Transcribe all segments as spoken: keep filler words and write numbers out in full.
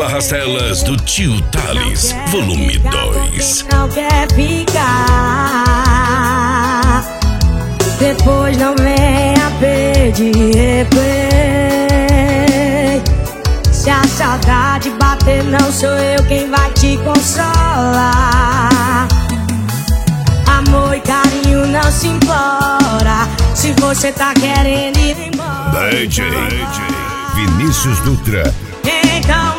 Arrastelas do Tio Thales, volume dois. Não quer ficar, depois não venha pedir replay. Se a saudade bater, não sou eu quem vai te consolar. Amor e carinho não se implora, se você tá querendo ir embora. D J Vinícius Dutra. Então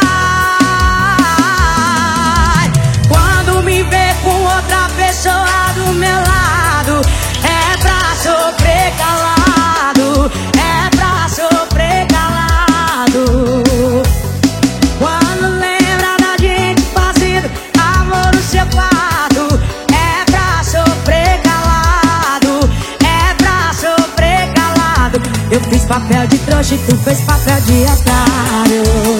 vai. Quando me vê com outra pessoa do meu lado, é pra sofrer calado, é pra sofrer calado. Quando lembra da gente fazendo amor no seu quarto, é pra sofrer calado, é pra sofrer calado. Eu fiz papel de trouxa e tu fez papel de otário.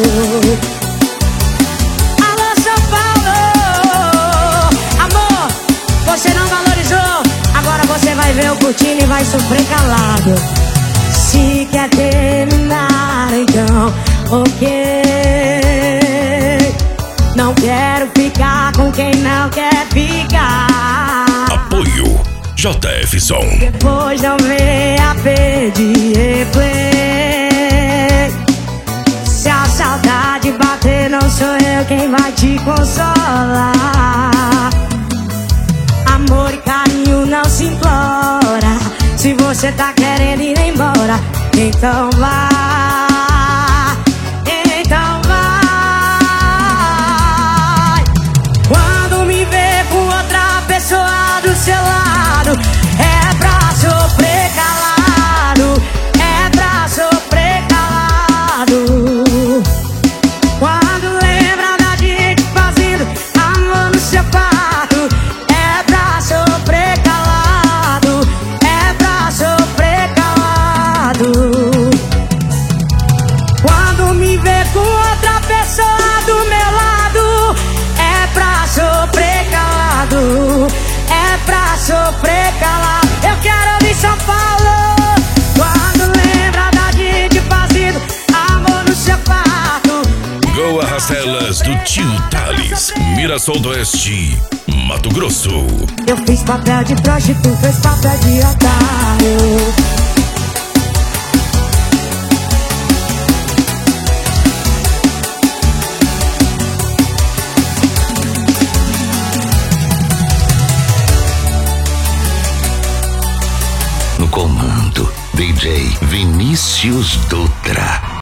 Alô, São Paulo! Amor, você não valorizou, agora você vai ver eu curtindo e vai sofrer calado. Se quer terminar, então ok. Não quero ficar com quem não quer ficar. Apoio J F Som. Depois não venha pedir replay. Se a saudade bater, não sou eu quem vai te consolar. Amor e carinho não se implora, se você tá querendo ir embora, então vá. Então vai. Quando me vê com outra pessoa do seu lado, é pra sofrer calado, é pra sofrer calado. Quando lembra da gente fazendo amor no seu quarto, é pra sofrer calado, é pra sofrer calado. Quando me vê com outra pessoa do meu lado, é pra sofrer calado, é pra sofrer calado. Eu quero ouvir São Paulo. Quando lembra da gente fazendo amor no seu quarto, Go Arrastelas do Tio Thales, Mirassol do Oeste, Mato Grosso. eu fiz papel de trouxa e tu fez papel de otário. No comando, D J Vinícius Dutra.